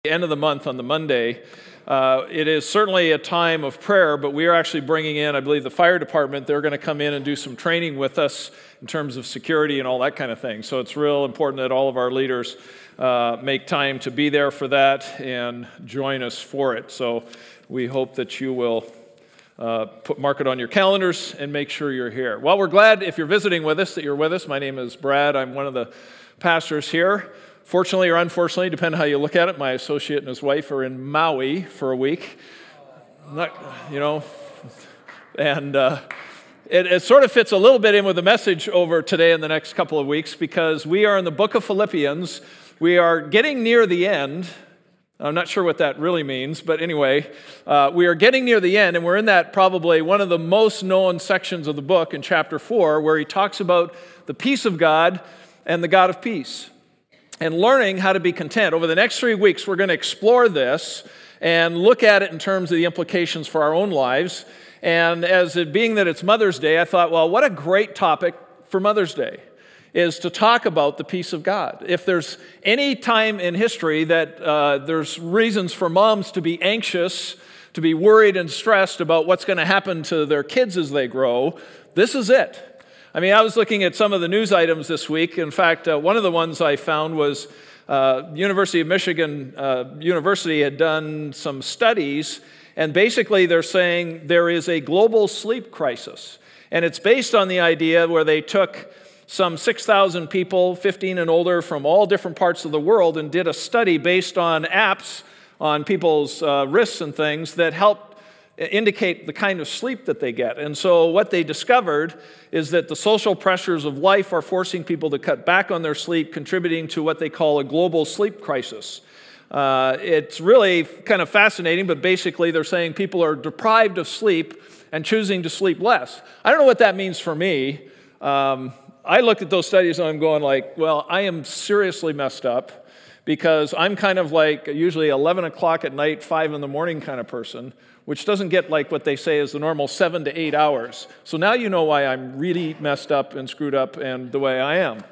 End of the month on the Monday. It is certainly a time of prayer, but we are actually bringing in, I believe, the fire department. They're going to come in and do some training with us in terms of security and all that kind of thing. So it's real important that all of our leaders make time to be there for that and join us for it. So we hope that you will mark it on your calendars and make sure you're here. Well, we're glad if you're visiting with us that you're with us. My name is Brad. I'm one of the pastors here. Fortunately or unfortunately, depending on how you look at it, my associate and his wife are in Maui for a week. It sort of fits a little bit in with the message over today and the next couple of weeks because we are in the book of Philippians. We are getting near the end. I'm not sure what that really means, but anyway, we are getting near the end, and we're in that probably one of the most known sections of the book in chapter 4, where he talks about the peace of God and the God of peace, and learning how to be content. Over the next 3 weeks, we're going to explore this and look at it in terms of the implications for our own lives. And as it being that it's Mother's Day, I thought, well, what a great topic for Mother's Day is to talk about the peace of God. If there's any time in history that there's reasons for moms to be anxious, to be worried and stressed about what's going to happen to their kids as they grow, this is it. I mean, I was looking at some of the news items this week. In fact, one of the ones I found was University of Michigan University had done some studies, and basically they're saying there is a global sleep crisis. And it's based on the idea where they took some 6,000 people, 15 and older, from all different parts of the world and did a study based on apps on people's wrists and things that helped indicate the kind of sleep that they get. And so what they discovered is that the social pressures of life are forcing people to cut back on their sleep, contributing to what they call a global sleep crisis. It's really kind of fascinating, but basically they're saying people are deprived of sleep and choosing to sleep less. I don't know what that means for me. I looked at those studies and I'm going like, well, I am seriously messed up because I'm kind of like usually 11 o'clock at night, 5 in the morning kind of person, which doesn't get like what they say is the normal 7 to 8 hours. So now you know why I'm really messed up and screwed up and the way I am.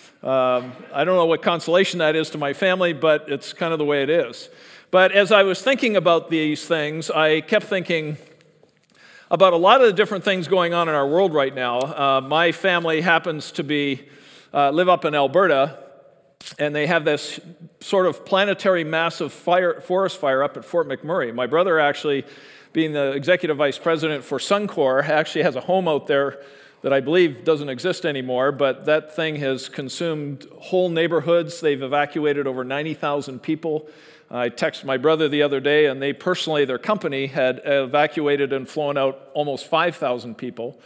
I don't know what consolation that is to my family, but it's kind of the way it is. But as I was thinking about these things, I kept thinking about a lot of the different things going on in our world right now. My family happens to live up in Alberta, and they have this sort of planetary massive forest fire up at Fort McMurray. My brother actually, being the executive vice president for Suncor, actually has a home out there that I believe doesn't exist anymore, but that thing has consumed whole neighborhoods. They've evacuated over 90,000 people. I texted my brother the other day, and their company had evacuated and flown out almost 5,000 people.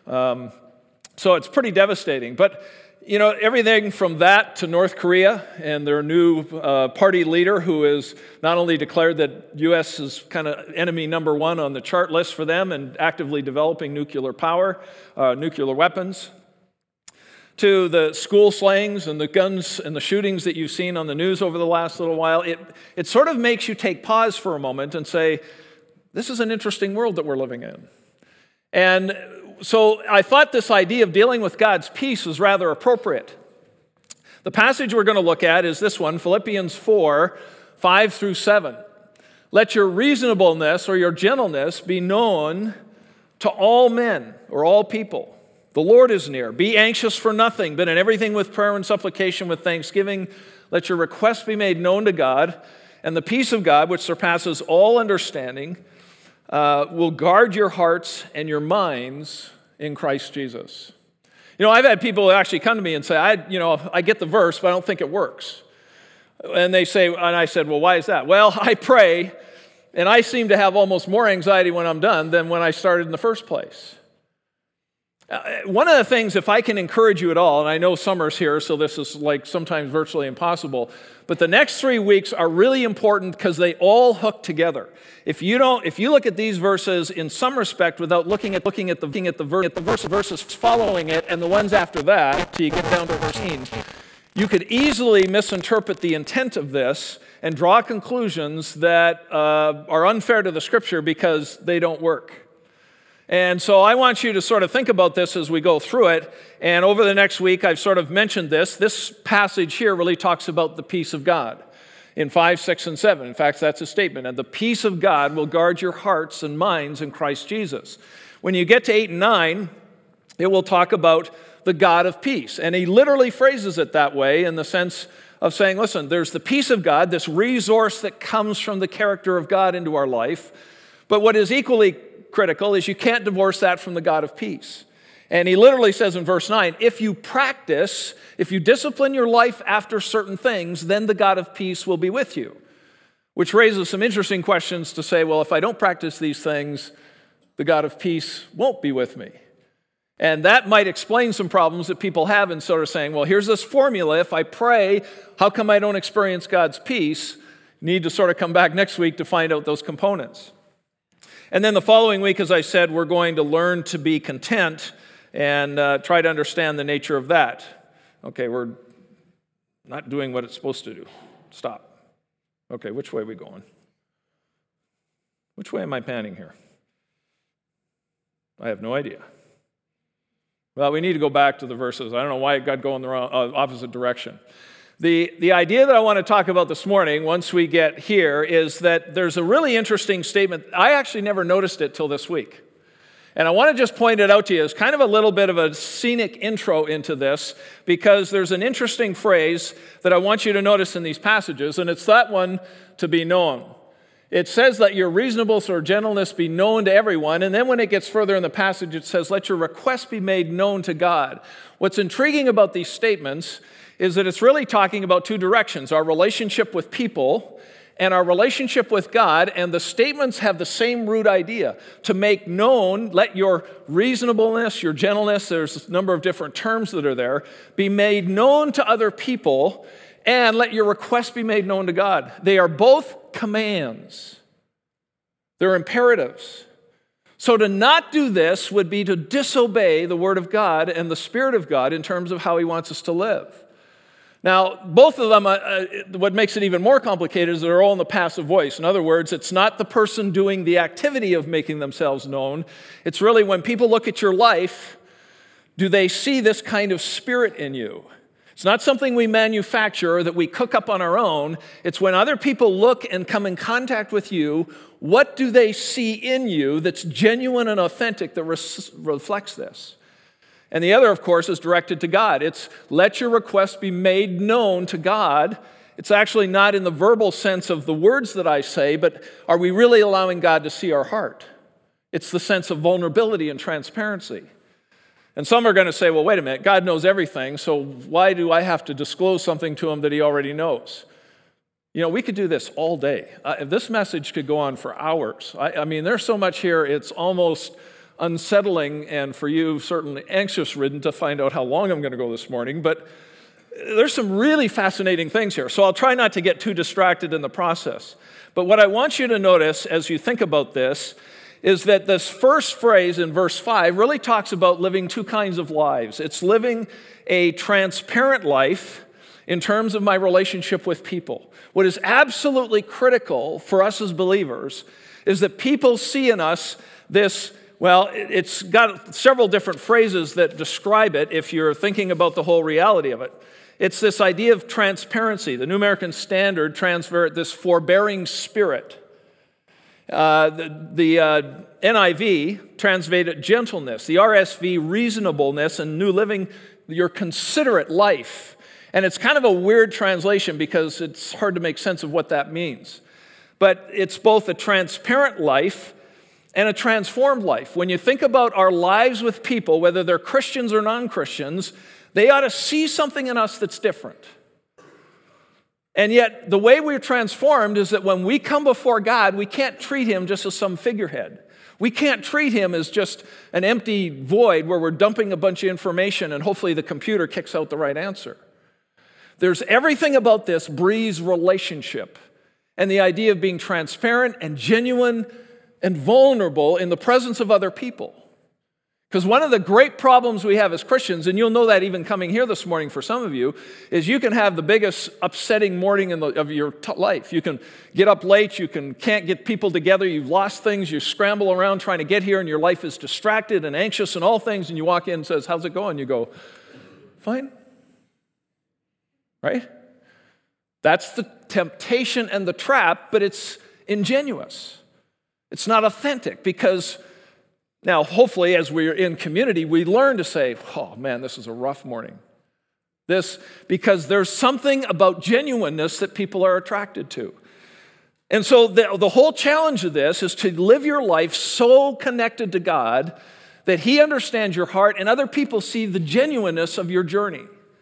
So it's pretty devastating. But you know, everything from that to North Korea and their new party leader who has not only declared that U.S. is kind of enemy number one on the chart list for them and actively developing nuclear power, nuclear weapons, to the school slayings and the guns and the shootings that you've seen on the news over the last little while, it sort of makes you take pause for a moment and say, this is an interesting world that we're living in. And so I thought this idea of dealing with God's peace was rather appropriate. The passage we're going to look at is this one, Philippians 4, 5 through 7. Let your reasonableness or your gentleness be known to all men or all people. The Lord is near. Be anxious for nothing, but in everything with prayer and supplication with thanksgiving, let your requests be made known to God, and the peace of God, which surpasses all understanding, will guard your hearts and your minds in Christ Jesus. You know, I've had people actually come to me and say, I get the verse, but I don't think it works. And I said, well, why is that? Well, I pray, and I seem to have almost more anxiety when I'm done than when I started in the first place. One of the things, if I can encourage you at all, and I know summer's here, so this is like sometimes virtually impossible, but the next 3 weeks are really important because they all hook together. If you look at these verses in some respect without looking at the verses following it and the ones after that, till you get down to verse 18, you could easily misinterpret the intent of this and draw conclusions that are unfair to the Scripture because they don't work. And so I want you to sort of think about this as we go through it. And over the next week, I've sort of mentioned this. This passage here really talks about the peace of God. in 5, 6, and 7. In fact, that's a statement. And the peace of God will guard your hearts and minds in Christ Jesus. When you get to 8 and 9, it will talk about the God of peace. And he literally phrases it that way in the sense of saying, listen, there's the peace of God, this resource that comes from the character of God into our life. But what is equally critical is you can't divorce that from the God of peace. And he literally says in verse 9, if you discipline your life after certain things, then the God of peace will be with you. Which raises some interesting questions to say, well, if I don't practice these things, the God of peace won't be with me. And that might explain some problems that people have in sort of saying, well, here's this formula. If I pray, how come I don't experience God's peace? Need to sort of come back next week to find out those components. And then the following week, as I said, we're going to learn to be content and try to understand the nature of that. Okay, we're not doing what it's supposed to do. Stop. Okay, which way are we going? Which way am I panning here? I have no idea. Well, we need to go back to the verses. I don't know why it got going the wrong, opposite direction. The idea that I want to talk about this morning, once we get here, is that there's a really interesting statement. I actually never noticed it till this week. And I want to just point it out to you as kind of a little bit of a scenic intro into this, because there's an interesting phrase that I want you to notice in these passages, and it's that one, to be known. It says, let your reasonableness or gentleness be known to everyone. And then when it gets further in the passage, it says, let your requests be made known to God. What's intriguing about these statements is that it's really talking about two directions, our relationship with people and our relationship with God. And the statements have the same root idea, to make known, let your reasonableness, your gentleness, there's a number of different terms that are there, be made known to other people, and let your requests be made known to God. They are both commands. They're imperatives. So to not do this would be to disobey the Word of God and the Spirit of God in terms of how He wants us to live. Now, both of them, what makes it even more complicated is they're all in the passive voice. In other words, it's not the person doing the activity of making themselves known. It's really when people look at your life, do they see this kind of spirit in you? It's not something we manufacture or that we cook up on our own. It's when other people look and come in contact with you, what do they see in you that's genuine and authentic that reflects this? And the other, of course, is directed to God. It's let your requests be made known to God. It's actually not in the verbal sense of the words that I say, but are we really allowing God to see our heart? It's the sense of vulnerability and transparency. And some are going to say, well, wait a minute, God knows everything, so why do I have to disclose something to Him that He already knows? You know, we could do this all day. This message could go on for hours. I mean, there's so much here, it's almost unsettling, and for you, certainly anxious-ridden to find out how long I'm going to go this morning, but there's some really fascinating things here, so I'll try not to get too distracted in the process. But what I want you to notice as you think about this is that this first phrase in verse 5 really talks about living two kinds of lives. It's living a transparent life in terms of my relationship with people. What is absolutely critical for us as believers is that people see in us this, well, it's got several different phrases that describe it if you're thinking about the whole reality of it. It's this idea of transparency. The New American Standard translates this forbearing spirit. The NIV translated gentleness, the RSV reasonableness, and New Living, your considerate life. And it's kind of a weird translation because it's hard to make sense of what that means. But it's both a transparent life and a transformed life. When you think about our lives with people, whether they're Christians or non-Christians, they ought to see something in us that's different. And yet, the way we're transformed is that when we come before God, we can't treat Him just as some figurehead. We can't treat Him as just an empty void where we're dumping a bunch of information and hopefully the computer kicks out the right answer. There's everything about this breeds relationship and the idea of being transparent and genuine and vulnerable in the presence of other people. Because one of the great problems we have as Christians, and you'll know that even coming here this morning for some of you, is you can have the biggest upsetting morning of your life. You can get up late, you can't get people together, you've lost things, you scramble around trying to get here, and your life is distracted and anxious and all things, and you walk in and says, how's it going? You go, fine. Right? That's the temptation and the trap, but it's ingenuous. It's not authentic because now, hopefully, as we're in community, we learn to say, oh man, this is a rough morning. Because there's something about genuineness that people are attracted to. And so the whole challenge of this is to live your life so connected to God that He understands your heart and other people see the genuineness of your journey.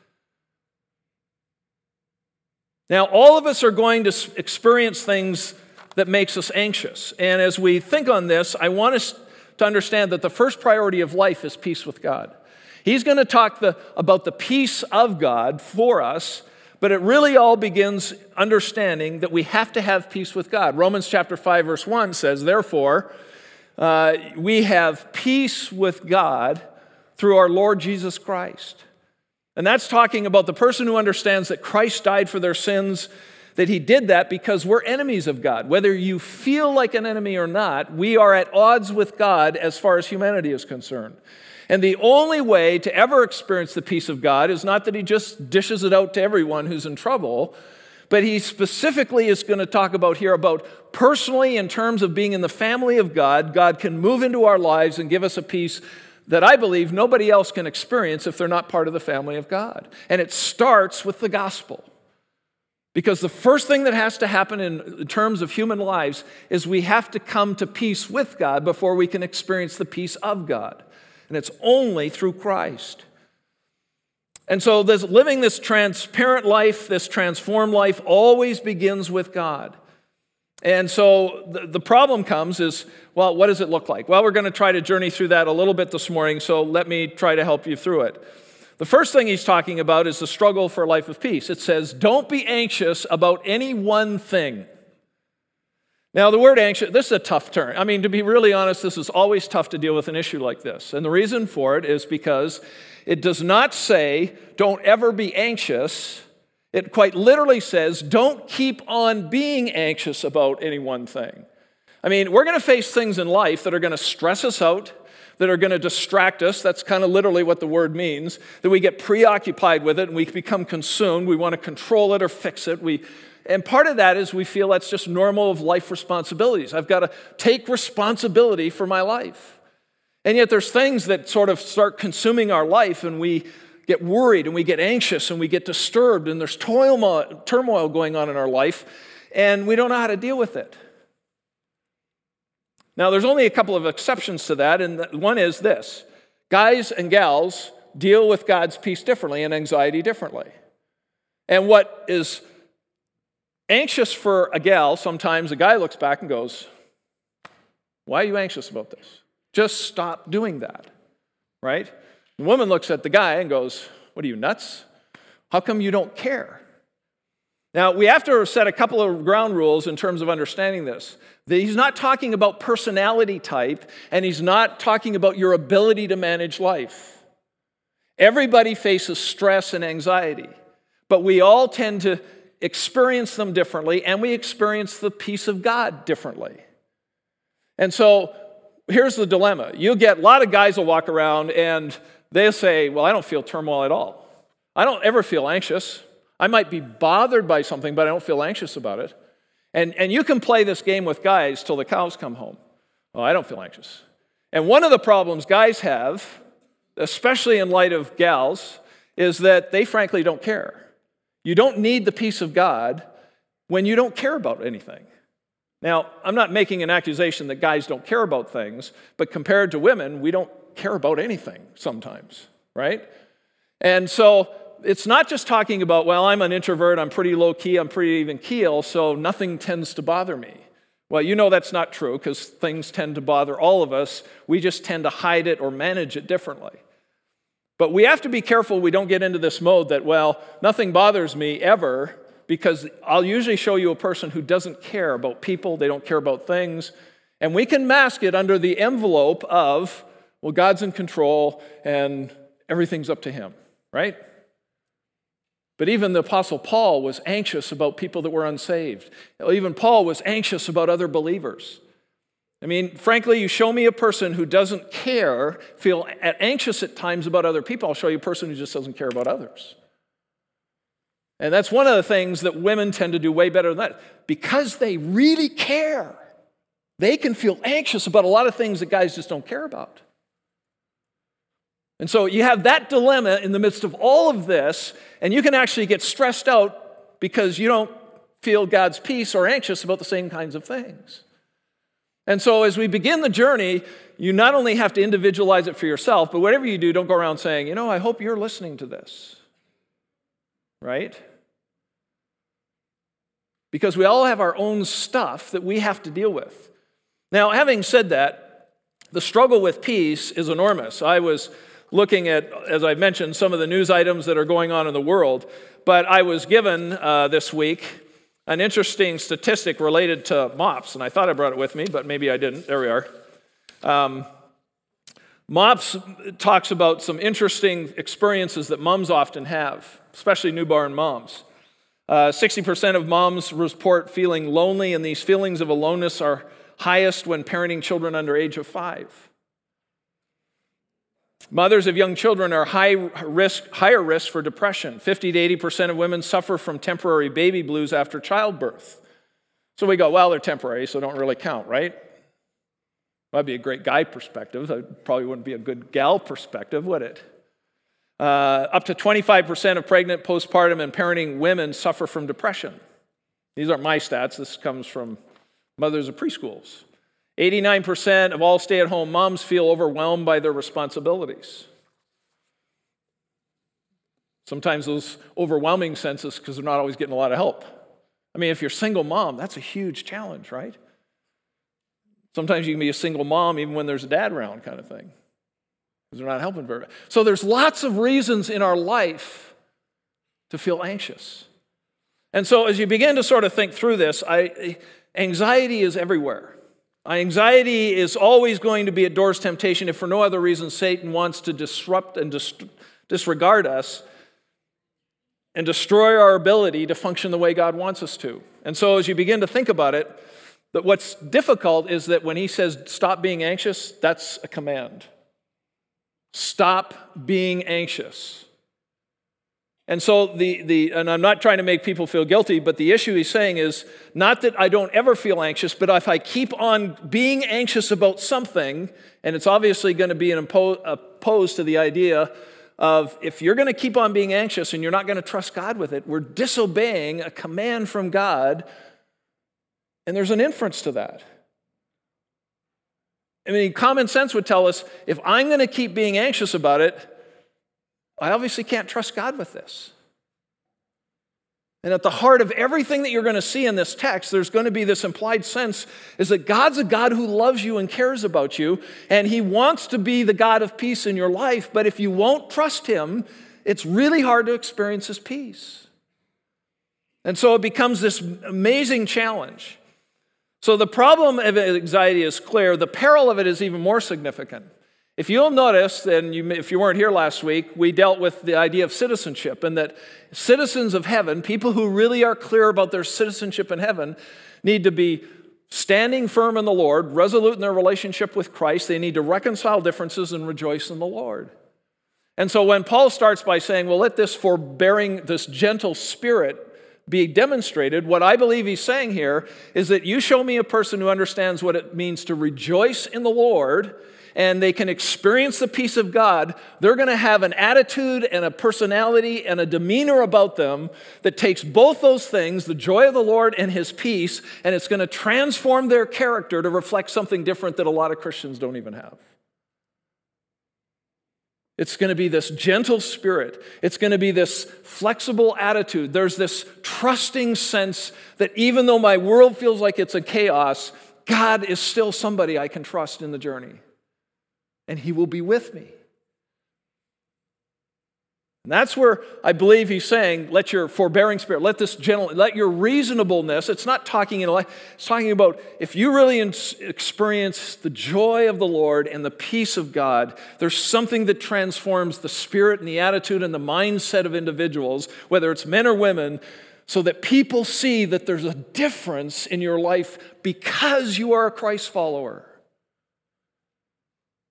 Now, all of us are going to experience things that makes us anxious. And as we think on this, I want us to understand that the first priority of life is peace with God. He's going to talk about the peace of God for us, but it really all begins understanding that we have to have peace with God. Romans chapter 5, verse 1 says, therefore, we have peace with God through our Lord Jesus Christ. And that's talking about the person who understands that Christ died for their sins, that He did that because we're enemies of God. Whether you feel like an enemy or not, we are at odds with God as far as humanity is concerned. And the only way to ever experience the peace of God is not that He just dishes it out to everyone who's in trouble, but He specifically is going to talk about here about personally in terms of being in the family of God, God can move into our lives and give us a peace that I believe nobody else can experience if they're not part of the family of God. And it starts with the gospel. Because the first thing that has to happen in terms of human lives is we have to come to peace with God before we can experience the peace of God. And it's only through Christ. And so living this transparent life, this transformed life, always begins with God. And so the problem comes is, well, what does it look like? Well, we're going to try to journey through that a little bit this morning, so let me try to help you through it. The first thing he's talking about is the struggle for a life of peace. It says, don't be anxious about any one thing. Now, the word anxious, this is a tough term. I mean, to be really honest, this is always tough to deal with an issue like this. And the reason for it is because it does not say, don't ever be anxious. It quite literally says, don't keep on being anxious about any one thing. I mean, we're going to face things in life that are going to stress us out, that are going to distract us. That's kind of literally what the word means, that we get preoccupied with it and we become consumed. We want to control it or fix it. And part of that is we feel that's just normal of life responsibilities. I've got to take responsibility for my life. And yet there's things that sort of start consuming our life and we get worried and we get anxious and we get disturbed and there's turmoil going on in our life and we don't know how to deal with it. Now, there's only a couple of exceptions to that, and one is this. Guys and gals deal with God's peace differently and anxiety differently. And what is anxious for a gal, sometimes a guy looks back and goes, why are you anxious about this? Just stop doing that, right? The woman looks at the guy and goes, what are you, nuts? How come you don't care? Now, we have to set a couple of ground rules in terms of understanding this. He's not talking about personality type, and he's not talking about your ability to manage life. Everybody faces stress and anxiety, but we all tend to experience them differently, and we experience the peace of God differently. And so here's the dilemma. You'll get a lot of guys will walk around and they'll say, well, I don't feel turmoil at all. I don't ever feel anxious. I might be bothered by something, but I don't feel anxious about it. And you can play this game with guys till the cows come home. Oh, I don't feel anxious. And one of the problems guys have, especially in light of gals, is that they frankly don't care. You don't need the peace of God when you don't care about anything. Now, I'm not making an accusation that guys don't care about things, but compared to women, we don't care about anything sometimes, right? And so it's not just talking about, well, I'm an introvert, I'm pretty low-key, I'm pretty even keel, so nothing tends to bother me. Well, you know that's not true because things tend to bother all of us. We just tend to hide it or manage it differently. But we have to be careful we don't get into this mode that, well, nothing bothers me ever, because I'll usually show you a person who doesn't care about people, they don't care about things, and we can mask it under the envelope of, well, God's in control and everything's up to Him, right? But even the Apostle Paul was anxious about people that were unsaved. Even Paul was anxious about other believers. I mean, frankly, you show me a person who doesn't care, feel anxious at times about other people, I'll show you a person who just doesn't care about others. And that's one of the things that women tend to do way better than that. Because they really care, they can feel anxious about a lot of things that guys just don't care about. And so you have that dilemma in the midst of all of this, and you can actually get stressed out because you don't feel God's peace or anxious about the same kinds of things. And so as we begin the journey, you not only have to individualize it for yourself, but whatever you do, don't go around saying, I hope you're listening to this. Right? Because we all have our own stuff that we have to deal with. Now, having said that, the struggle with peace is enormous. I was looking at, as I mentioned, some of the news items that are going on in the world, but I was given this week an interesting statistic related to MOPS, and I thought I brought it with me, but maybe I didn't. There we are. MOPS talks about some interesting experiences that moms often have, especially newborn moms. 60% of moms report feeling lonely, and these feelings of aloneness are highest when parenting children under age of 5. Mothers of young children are higher risk for depression. 50 to 80% of women suffer from temporary baby blues after childbirth. So we go, well, they're temporary, so don't really count, right? That'd be a great guy perspective. That probably wouldn't be a good gal perspective, would it? Up to 25% of pregnant, postpartum, and parenting women suffer from depression. These aren't my stats. This comes from mothers of preschools. 89% of all stay-at-home moms feel overwhelmed by their responsibilities. Sometimes those overwhelming senses because they're not always getting a lot of help. I mean, if you're a single mom, that's a huge challenge, right? Sometimes you can be a single mom even when there's a dad around kind of thing. Because they're not helping very much. So there's lots of reasons in our life to feel anxious. And so as you begin to sort of think through this, anxiety is everywhere. Anxiety is always going to be at door's temptation if for no other reason Satan wants to disrupt and disregard us and destroy our ability to function the way God wants us to. And so as you begin to think about it, that what's difficult is that when he says stop being anxious, that's a command. Stop being anxious. And so and I'm not trying to make people feel guilty, but the issue he's saying is not that I don't ever feel anxious, but if I keep on being anxious about something, and it's obviously going to be opposed to the idea of if you're going to keep on being anxious and you're not going to trust God with it, we're disobeying a command from God, and there's an inference to that. I mean, common sense would tell us if I'm going to keep being anxious about it, I obviously can't trust God with this. And at the heart of everything that you're going to see in this text, there's going to be this implied sense is that God's a God who loves you and cares about you, and he wants to be the God of peace in your life, but if you won't trust him, it's really hard to experience his peace. And so it becomes this amazing challenge. So the problem of anxiety is clear. The peril of it is even more significant. If you'll notice, and if you weren't here last week, we dealt with the idea of citizenship and that citizens of heaven, people who really are clear about their citizenship in heaven, need to be standing firm in the Lord, resolute in their relationship with Christ. They need to reconcile differences and rejoice in the Lord. And so when Paul starts by saying, well, let this forbearing, this gentle spirit be demonstrated, what I believe he's saying here is that you show me a person who understands what it means to rejoice in the Lord, and they can experience the peace of God, they're going to have an attitude and a personality and a demeanor about them that takes both those things, the joy of the Lord and his peace, and it's going to transform their character to reflect something different that a lot of Christians don't even have. It's going to be this gentle spirit. It's going to be this flexible attitude. There's this trusting sense that even though my world feels like it's a chaos, God is still somebody I can trust in the journey. And he will be with me. And that's where I believe he's saying, let your forbearing spirit, let your reasonableness, it's not talking it's talking about if you really experience the joy of the Lord and the peace of God, there's something that transforms the spirit and the attitude and the mindset of individuals, whether it's men or women, so that people see that there's a difference in your life because you are a Christ follower.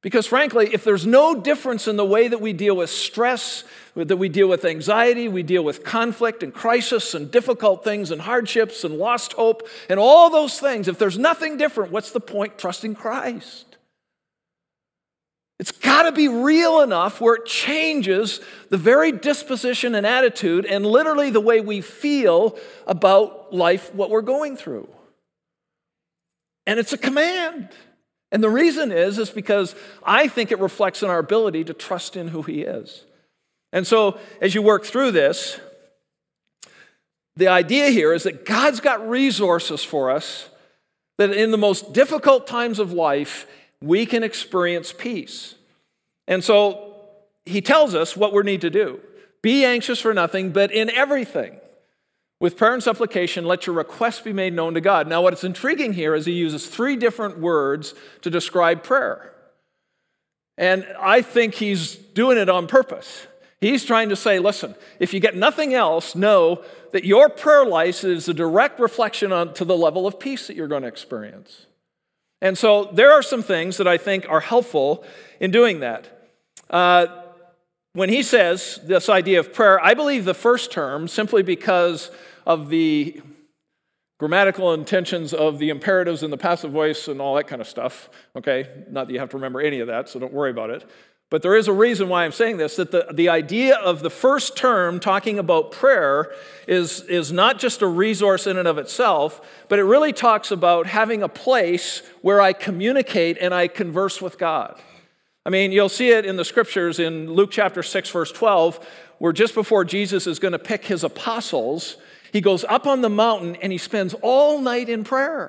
Because frankly, if there's no difference in the way that we deal with stress, that we deal with anxiety, we deal with conflict and crisis and difficult things and hardships and lost hope and all those things, if there's nothing different, what's the point trusting Christ? It's got to be real enough where it changes the very disposition and attitude and literally the way we feel about life, what we're going through. And it's a command. And the reason is because I think it reflects on our ability to trust in who He is. And so as you work through this, the idea here is that God's got resources for us that in the most difficult times of life, we can experience peace. And so He tells us what we need to do. Be anxious for nothing, but in everything, with prayer and supplication, let your requests be made known to God. Now, what's intriguing here is He uses 3 different words to describe prayer. And I think He's doing it on purpose. He's trying to say, listen, if you get nothing else, know that your prayer life is a direct reflection to the level of peace that you're going to experience. And so there are some things that I think are helpful in doing that. When he says this idea of prayer, I believe the first term, simply because of the grammatical intentions of the imperatives and the passive voice and all that kind of stuff, okay? Not that you have to remember any of that, so don't worry about it. But there is a reason why I'm saying this, that the idea of the first term talking about prayer is not just a resource in and of itself, but it really talks about having a place where I communicate and I converse with God. I mean, you'll see it in the scriptures in Luke chapter 6, verse 12, where just before Jesus is going to pick His apostles, He goes up on the mountain and He spends all night in prayer.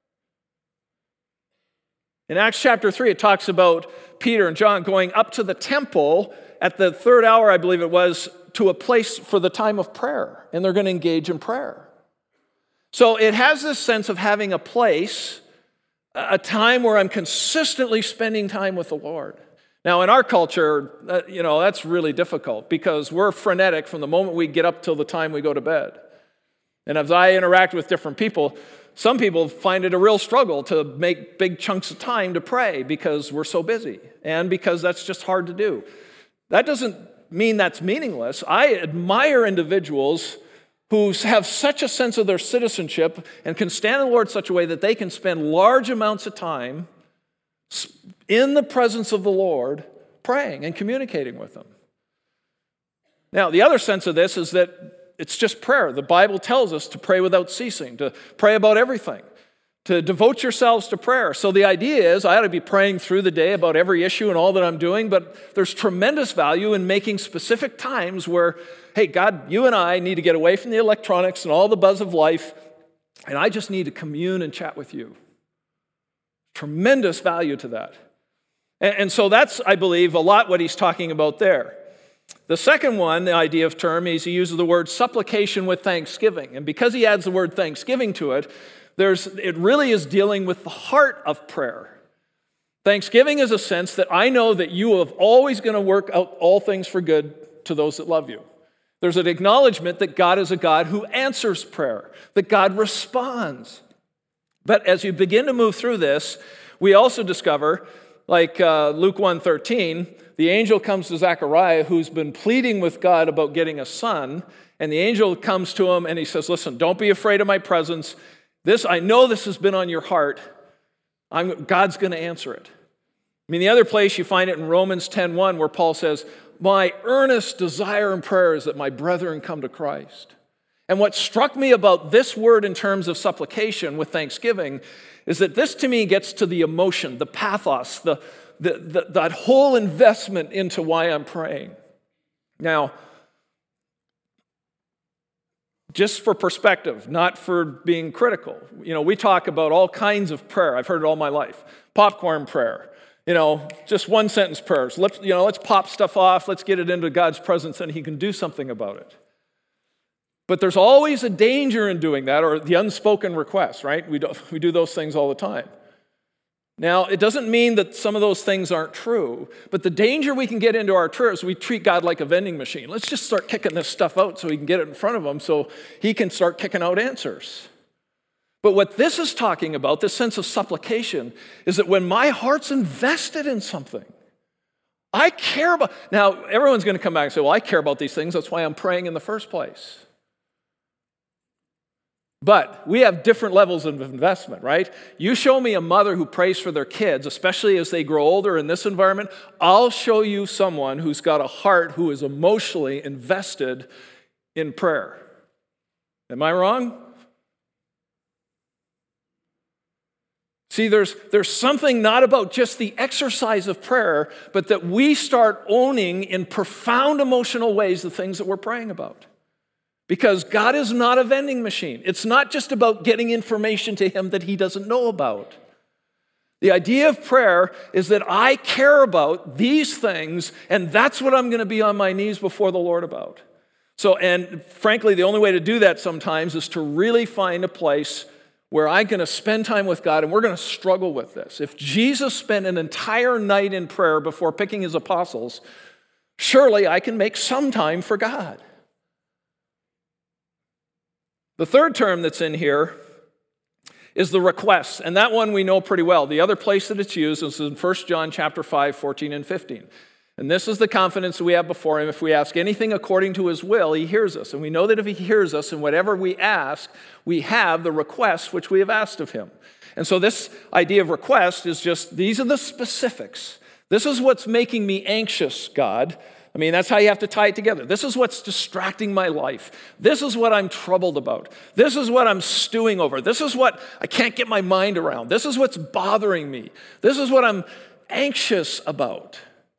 In Acts chapter 3, it talks about Peter and John going up to the temple at the 3rd hour, I believe it was, to a place for the time of prayer, and they're going to engage in prayer. So it has this sense of having a place, a time where I'm consistently spending time with the Lord. Now, in our culture, that's really difficult because we're frenetic from the moment we get up till the time we go to bed. And as I interact with different people, some people find it a real struggle to make big chunks of time to pray because we're so busy and because that's just hard to do. That doesn't mean that's meaningless. I admire individuals who have such a sense of their citizenship and can stand in the Lord in such a way that they can spend large amounts of time in the presence of the Lord praying and communicating with Him. Now, the other sense of this is that it's just prayer. The Bible tells us to pray without ceasing, to pray about everything, to devote yourselves to prayer. So the idea is I ought to be praying through the day about every issue and all that I'm doing, but there's tremendous value in making specific times where, hey, God, you and I need to get away from the electronics and all the buzz of life, and I just need to commune and chat with you. Tremendous value to that. And so that's, I believe, a lot what he's talking about there. The second one, the idea of term, is he uses the word supplication with thanksgiving. And because he adds the word thanksgiving to it, it really is dealing with the heart of prayer. Thanksgiving is a sense that I know that you are always going to work out all things for good to those that love you. There's an acknowledgement that God is a God who answers prayer, that God responds. But as you begin to move through this, we also discover, like Luke 1:13, the angel comes to Zechariah, who's been pleading with God about getting a son, and the angel comes to him and he says, listen, don't be afraid of my presence. I know this has been on your heart. God's going to answer it. I mean, the other place you find it in Romans 10:1, where Paul says, my earnest desire and prayer is that my brethren come to Christ. And what struck me about this word in terms of supplication with thanksgiving is that this to me gets to the emotion, the pathos, that whole investment into why I'm praying. Now, just for perspective, not for being critical. We talk about all kinds of prayer. I've heard it all my life. Popcorn prayer. Just one sentence prayers. Let's pop stuff off. Let's get it into God's presence and He can do something about it. But there's always a danger in doing that, or the unspoken request, right? We do those things all the time. Now, it doesn't mean that some of those things aren't true, but the danger we can get into our prayer is we treat God like a vending machine. Let's just start kicking this stuff out so He can get it in front of Him so He can start kicking out answers. But what this is talking about, this sense of supplication, is that when my heart's invested in something, I care about. Now, everyone's going to come back and say, well, I care about these things. That's why I'm praying in the first place. But we have different levels of investment, right? You show me a mother who prays for their kids, especially as they grow older in this environment, I'll show you someone who's got a heart who is emotionally invested in prayer. Am I wrong? See, there's something not about just the exercise of prayer, but that we start owning in profound emotional ways the things that we're praying about. Because God is not a vending machine. It's not just about getting information to him that he doesn't know about. The idea of prayer is that I care about these things, and that's what I'm going to be on my knees before the Lord about. So, and frankly, the only way to do that sometimes is to really find a place where I'm going to spend time with God, and we're going to struggle with this. If Jesus spent an entire night in prayer before picking his apostles, surely I can make some time for God. The third term that's in here is the request, and that one we know pretty well. The other place that it's used is in 1 John chapter 5, 14 and 15. And this is the confidence that we have before him. If we ask anything according to his will, he hears us. And we know that if he hears us and whatever we ask, we have the request which we have asked of him. And so this idea of request is just, these are the specifics. This is what's making me anxious, God. I mean, that's how you have to tie it together. This is what's distracting my life. This is what I'm troubled about. This is what I'm stewing over. This is what I can't get my mind around. This is what's bothering me. This is what I'm anxious about.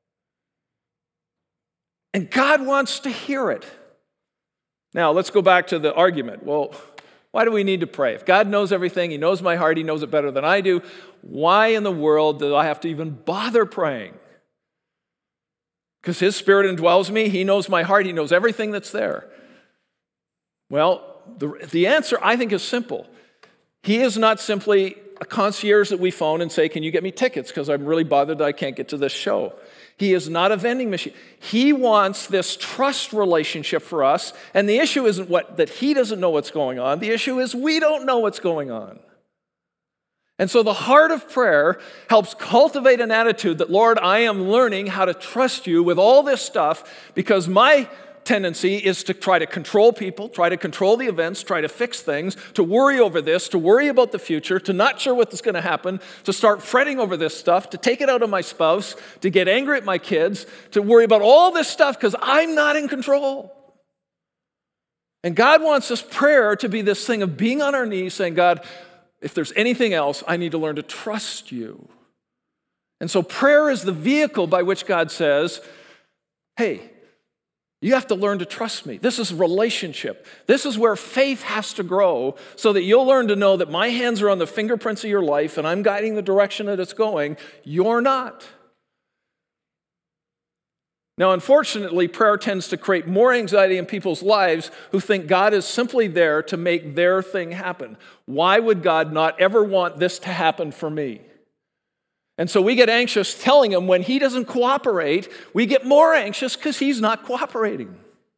And God wants to hear it. Now, let's go back to the argument. Well, why do we need to pray? If God knows everything, he knows my heart, he knows it better than I do, why in the world do I have to even bother praying? Because his Spirit indwells me, he knows my heart, he knows everything that's there. Well, the answer, I think, is simple. He is not simply a concierge that we phone and say, can you get me tickets? Because I'm really bothered that I can't get to this show. He is not a vending machine. He wants this trust relationship for us, and the issue isn't that he doesn't know what's going on. The issue is we don't know what's going on. And so the heart of prayer helps cultivate an attitude that, Lord, I am learning how to trust you with all this stuff because my tendency is to try to control people, try to control the events, try to fix things, to worry over this, to worry about the future, to not sure what's going to happen, to start fretting over this stuff, to take it out on my spouse, to get angry at my kids, to worry about all this stuff because I'm not in control. And God wants this prayer to be this thing of being on our knees saying, God, if there's anything else, I need to learn to trust you. And so prayer is the vehicle by which God says, hey, you have to learn to trust me. This is relationship. This is where faith has to grow so that you'll learn to know that my hands are on the fingerprints of your life and I'm guiding the direction that it's going. You're not. Now, unfortunately, prayer tends to create more anxiety in people's lives who think God is simply there to make their thing happen. Why would God not ever want this to happen for me? And so we get anxious telling him when he doesn't cooperate, we get more anxious because he's not cooperating.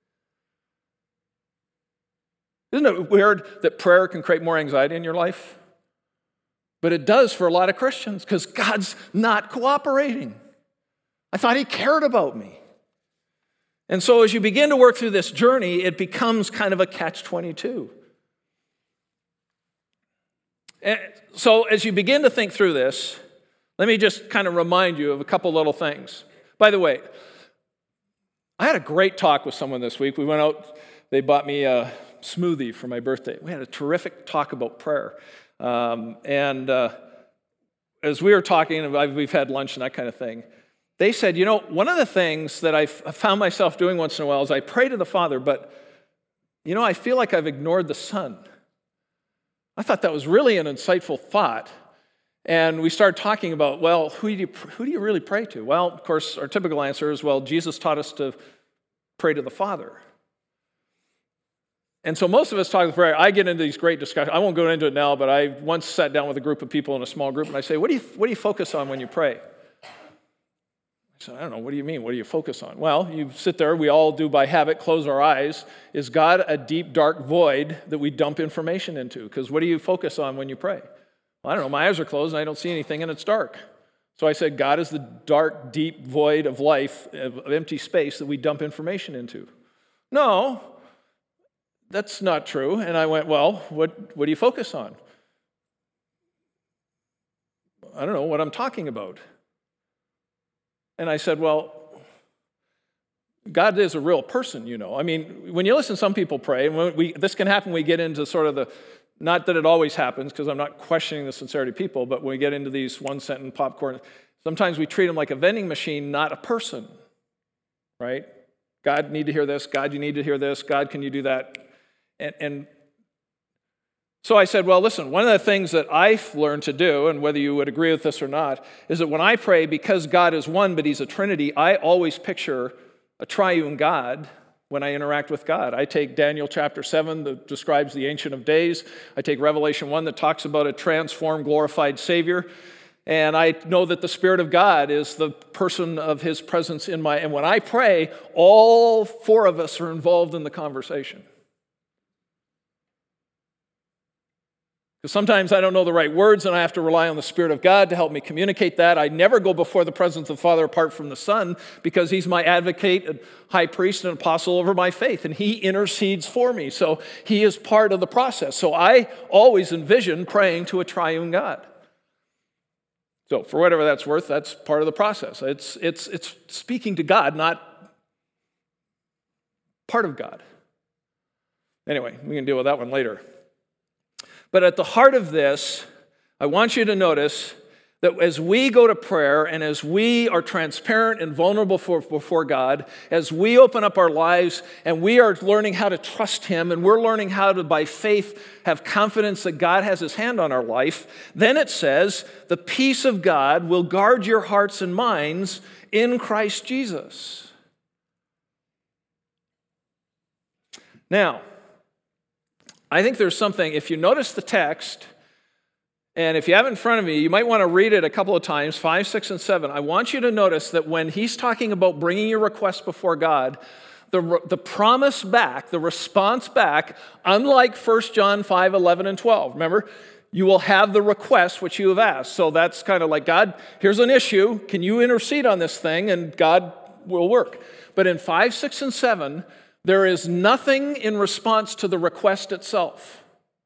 Isn't it weird that prayer can create more anxiety in your life? But it does for a lot of Christians because God's not cooperating. I thought he cared about me. And so as you begin to work through this journey, it becomes kind of a catch-22. And so as you begin to think through this, let me just kind of remind you of a couple little things. By the way, I had a great talk with someone this week. We went out, they bought me a smoothie for my birthday. We had a terrific talk about prayer. As we were talking, we've had lunch and that kind of thing. They said, one of the things that I found myself doing once in a while is I pray to the Father, but, I feel like I've ignored the Son. I thought that was really an insightful thought. And we started talking about, well, who do you really pray to? Well, of course, our typical answer is, well, Jesus taught us to pray to the Father. And so most of us talk about prayer. I get into these great discussions. I won't go into it now, but I once sat down with a group of people in a small group, and I say, what do you focus on when you pray? I said, I don't know, what do you mean? What do you focus on? Well, you sit there, we all do by habit, close our eyes. Is God a deep, dark void that we dump information into? Because what do you focus on when you pray? Well, I don't know, my eyes are closed and I don't see anything and it's dark. So I said, God is the dark, deep void of life, of empty space that we dump information into. No, that's not true. And I went, well, what do you focus on? I don't know what I'm talking about. And I said, well, God is a real person, you know. I mean, when you listen to some people pray, and this can happen when we get into sort of not that it always happens, because I'm not questioning the sincerity of people, but when we get into these one-sentence popcorn, sometimes we treat them like a vending machine, not a person, right? God, need to hear this. God, you need to hear this. God, can you do that? And so I said, well, listen, one of the things that I've learned to do, and whether you would agree with this or not, is that when I pray, because God is one, but he's a Trinity, I always picture a triune God when I interact with God. I take Daniel chapter 7 that describes the Ancient of Days. I take Revelation 1 that talks about a transformed, glorified Savior. And I know that the Spirit of God is the person of his presence and when I pray, all four of us are involved in the conversation. Because sometimes I don't know the right words and I have to rely on the Spirit of God to help me communicate that. I never go before the presence of the Father apart from the Son because he's my advocate, and high priest, and apostle over my faith, and he intercedes for me. So he is part of the process. So I always envision praying to a triune God. So for whatever that's worth, that's part of the process. It's speaking to God, not part of God. Anyway, we can deal with that one later. But at the heart of this, I want you to notice that as we go to prayer and as we are transparent and vulnerable before God, as we open up our lives and we are learning how to trust him and we're learning how to, by faith, have confidence that God has his hand on our life, then it says, the peace of God will guard your hearts and minds in Christ Jesus. Now, I think there's something, if you notice the text, and if you have it in front of me, you might want to read it a couple of times, 5, 6, and 7. I want you to notice that when he's talking about bringing your requests before God, the promise back, the response back, unlike 1 John 5, 11, and 12. Remember, you will have the request which you have asked. So that's kind of like, God, here's an issue. Can you intercede on this thing? And God will work. But in 5, 6, and 7, there is nothing in response to the request itself.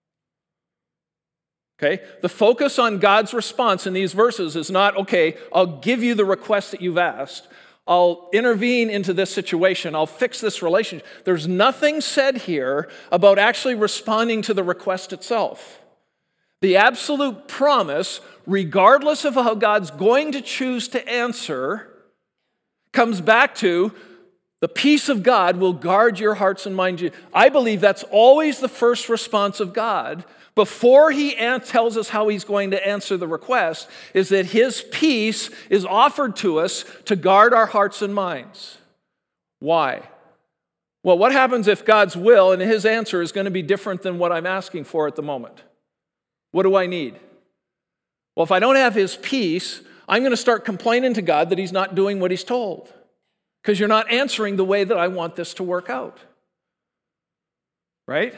Okay? The focus on God's response in these verses is not, okay, I'll give you the request that you've asked. I'll intervene into this situation. I'll fix this relationship. There's nothing said here about actually responding to the request itself. The absolute promise, regardless of how God's going to choose to answer, comes back to the peace of God will guard your hearts and minds. I believe that's always the first response of God before he tells us how he's going to answer the request, is that his peace is offered to us to guard our hearts and minds. Why? Well, what happens if God's will and his answer is going to be different than what I'm asking for at the moment? What do I need? Well, if I don't have his peace, I'm going to start complaining to God that he's not doing what he's told. Because you're not answering the way that I want this to work out. Right?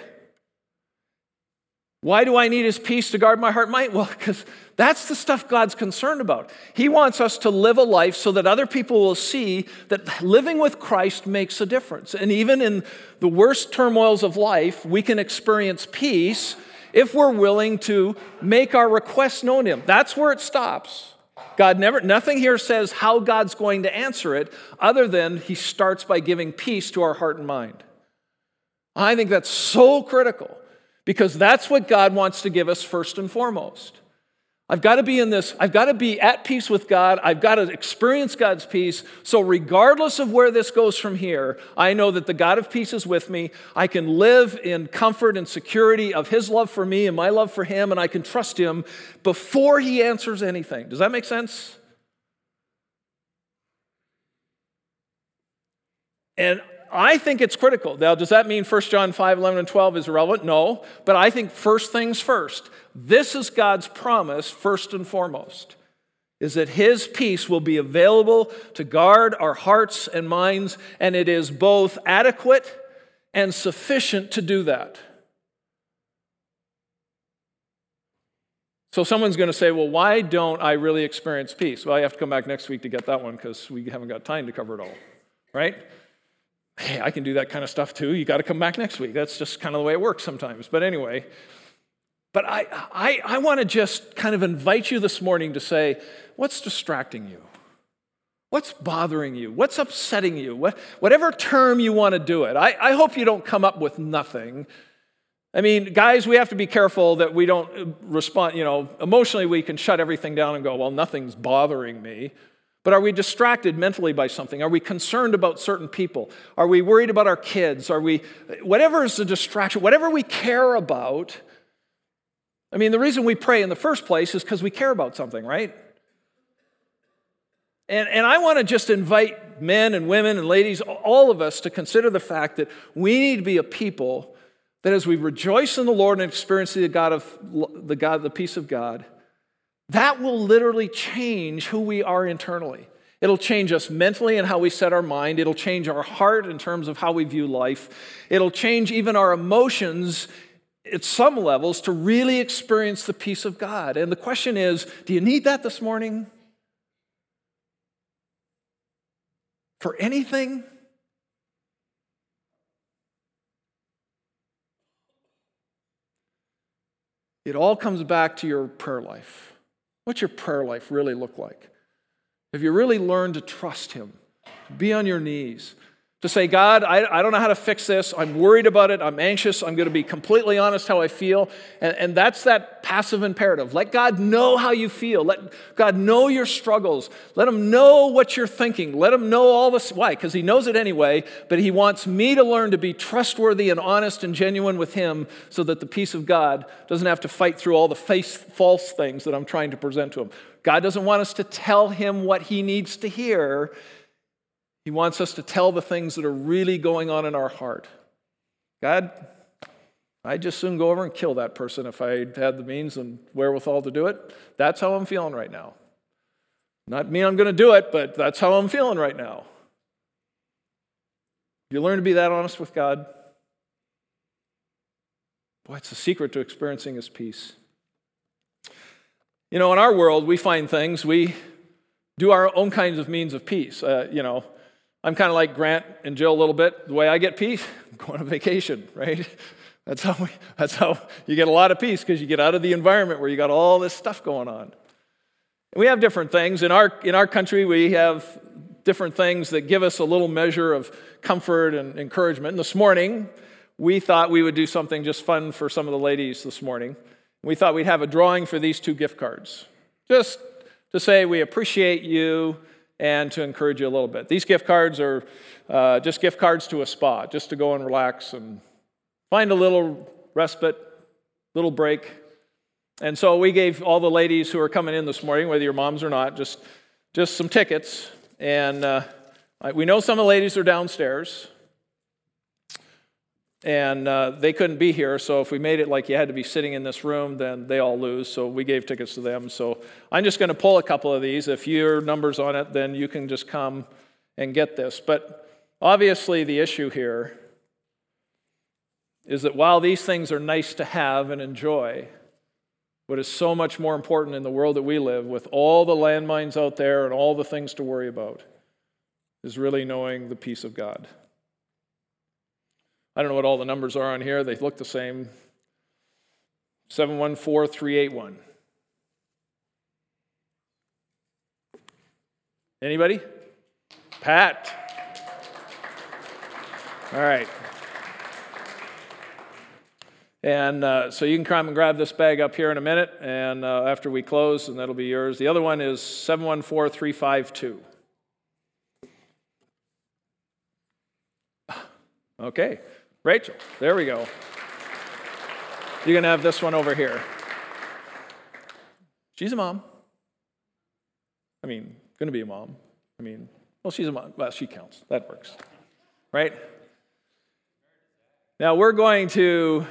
Why do I need his peace to guard my heart and mind? Well, because that's the stuff God's concerned about. He wants us to live a life so that other people will see that living with Christ makes a difference. And even in the worst turmoils of life, we can experience peace if we're willing to make our requests known to him. That's where it stops. Nothing here says how God's going to answer it, other than he starts by giving peace to our heart and mind. I think that's so critical, because that's what God wants to give us first and foremost. I've got to be at peace with God. I've got to experience God's peace. So regardless of where this goes from here, I know that the God of peace is with me. I can live in comfort and security of his love for me and my love for him, and I can trust him before he answers anything. Does that make sense? And I think it's critical. Now, does that mean 1 John 5, 11, and 12 is irrelevant? No. But I think first things first. This is God's promise first and foremost. is that his peace will be available to guard our hearts and minds, and it is both adequate and sufficient to do that. So someone's going to say, well, why don't I really experience peace? Well, you have to come back next week to get that one because we haven't got time to cover it all, right? Hey, I can do that kind of stuff too. You got to come back next week. That's just kind of the way it works sometimes. But anyway, I want to just kind of invite you this morning to say, what's distracting you? What's bothering you? What's upsetting you? Whatever term you want to do it. I hope you don't come up with nothing. I mean, guys, we have to be careful that we don't respond, emotionally we can shut everything down and go, well, nothing's bothering me. But are we distracted mentally by something? Are we concerned about certain people? Are we worried about our kids? Whatever is the distraction, whatever we care about. I mean, the reason we pray in the first place is because we care about something, right? And I want to just invite men and women and ladies, all of us, to consider the fact that we need to be a people that as we rejoice in the Lord and experience the peace of God, that will literally change who we are internally. It'll change us mentally and how we set our mind. It'll change our heart in terms of how we view life. It'll change even our emotions at some levels to really experience the peace of God. And the question is, do you need that this morning? For anything? It all comes back to your prayer life. What's your prayer life really look like? Have you really learned to trust Him? To be on your knees. To say, God, I don't know how to fix this. I'm worried about it. I'm anxious. I'm going to be completely honest how I feel. And that's that passive imperative. Let God know how you feel. Let God know your struggles. Let Him know what you're thinking. Let Him know all this. Why? Because He knows it anyway, but He wants me to learn to be trustworthy and honest and genuine with Him so that the peace of God doesn't have to fight through all the false things that I'm trying to present to Him. God doesn't want us to tell Him what He needs to hear. He wants us to tell the things that are really going on in our heart. God, I'd just soon go over and kill that person if I had the means and wherewithal to do it. That's how I'm feeling right now. Not me, I'm going to do it, but that's how I'm feeling right now. You learn to be that honest with God. Boy, it's the secret to experiencing His peace. In our world, we find things, we do our own kinds of means of peace. I'm kind of like Grant and Jill a little bit. The way I get peace, I'm going on vacation, right? That's how you get a lot of peace, because you get out of the environment where you got all this stuff going on. And we have different things. In our country, we have different things that give us a little measure of comfort and encouragement. And this morning, we thought we would do something just fun for some of the ladies this morning. We thought we'd have a drawing for these 2 gift cards, just to say we appreciate you and to encourage you a little bit. These gift cards are just gift cards to a spa, just to go and relax and find a little respite, little break. And so we gave all the ladies who are coming in this morning, whether you're moms or not, just some tickets. And we know some of the ladies are downstairs, and they couldn't be here, so if we made it like you had to be sitting in this room, then they all lose, so we gave tickets to them. So I'm just going to pull a couple of these. If your number's on it, then you can just come and get this. But obviously the issue here is that while these things are nice to have and enjoy, what is so much more important in the world that we live, with all the landmines out there and all the things to worry about, is really knowing the peace of God. I don't know what all the numbers are on here. They look the same. 714381. Anybody? Pat. All right. And so you can come and grab this bag up here in a minute, and after we close, and that'll be yours. The other one is 714352. Okay. Rachel, there we go. You're going to have this one over here. She's a mom. Going to be a mom. She's a mom. Well, she counts. That works. Right? Now, we're going to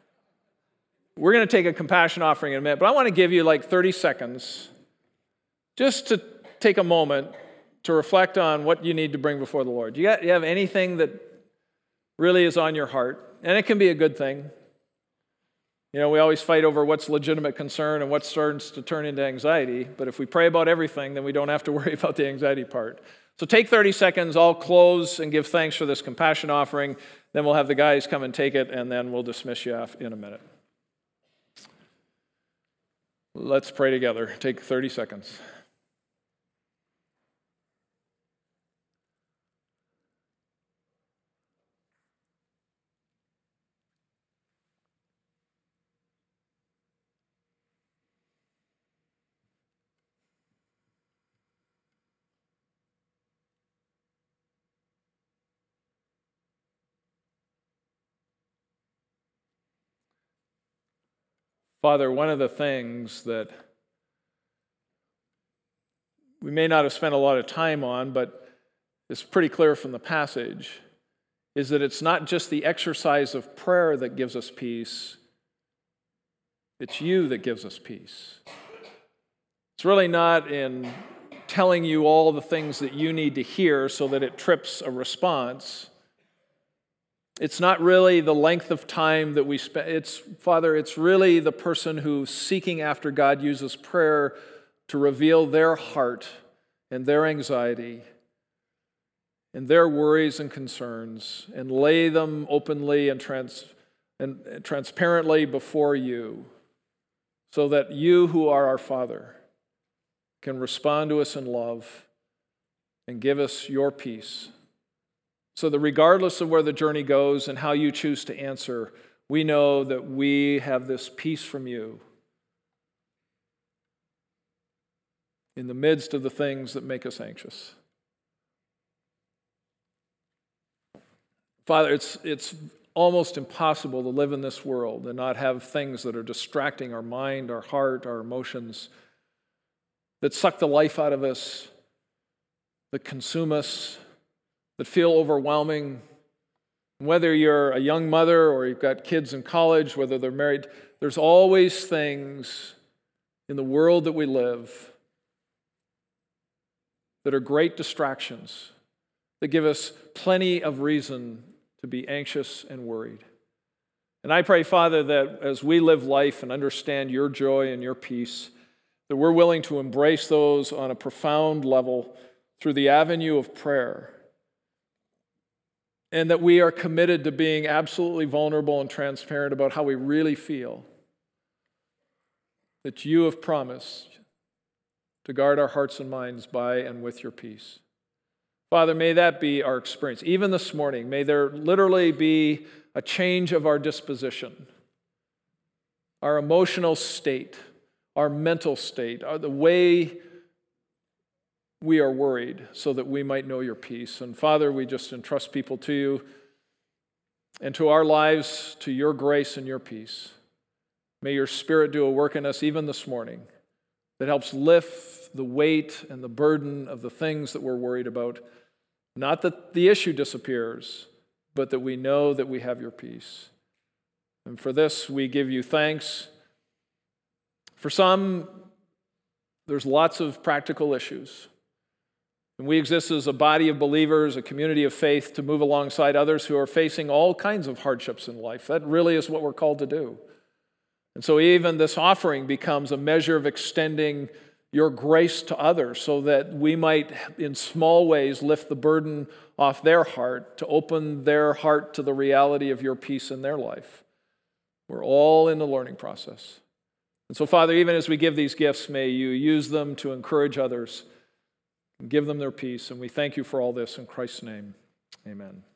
take a compassion offering in a minute, but I want to give you like 30 seconds just to take a moment to reflect on what you need to bring before the Lord. You have anything that really is on your heart? And it can be a good thing. You know, we always fight over what's legitimate concern and what starts to turn into anxiety. But if we pray about everything, then we don't have to worry about the anxiety part. So take 30 seconds. I'll close and give thanks for this compassion offering. Then we'll have the guys come and take it, and then we'll dismiss you in a minute. Let's pray together. Take 30 seconds. Father, one of the things that we may not have spent a lot of time on, but it's pretty clear from the passage, is that it's not just the exercise of prayer that gives us peace, it's you that gives us peace. It's really not in telling you all the things that you need to hear so that it trips a response. It's not really the length of time that we spend. Father, it's really the person who's seeking after God uses prayer to reveal their heart and their anxiety and their worries and concerns and lay them openly and transparently before you so that you, who are our Father, can respond to us in love and give us your peace. So that regardless of where the journey goes and how you choose to answer, we know that we have this peace from you in the midst of the things that make us anxious. Father, it's almost impossible to live in this world and not have things that are distracting our mind, our heart, our emotions, that suck the life out of us, that consume us, that feel overwhelming. Whether you're a young mother or you've got kids in college, whether they're married, there's always things in the world that we live that are great distractions, that give us plenty of reason to be anxious and worried. And I pray, Father, that as we live life and understand your joy and your peace, that we're willing to embrace those on a profound level through the avenue of prayer. And that we are committed to being absolutely vulnerable and transparent about how we really feel. That you have promised to guard our hearts and minds by and with your peace. Father, may that be our experience. Even this morning, may there literally be a change of our disposition, our emotional state, our mental state, the way we are worried so that we might know your peace. And Father, we just entrust people to you and to our lives, to your grace and your peace. May your Spirit do a work in us even this morning that helps lift the weight and the burden of the things that we're worried about. Not that the issue disappears, but that we know that we have your peace. And for this, we give you thanks. For some, there's lots of practical issues. And we exist as a body of believers, a community of faith, to move alongside others who are facing all kinds of hardships in life. That really is what we're called to do. And so even this offering becomes a measure of extending your grace to others so that we might, in small ways, lift the burden off their heart, to open their heart to the reality of your peace in their life. We're all in the learning process. And so, Father, even as we give these gifts, may you use them to encourage others and give them their peace. And we thank you for all this in Christ's name. Amen.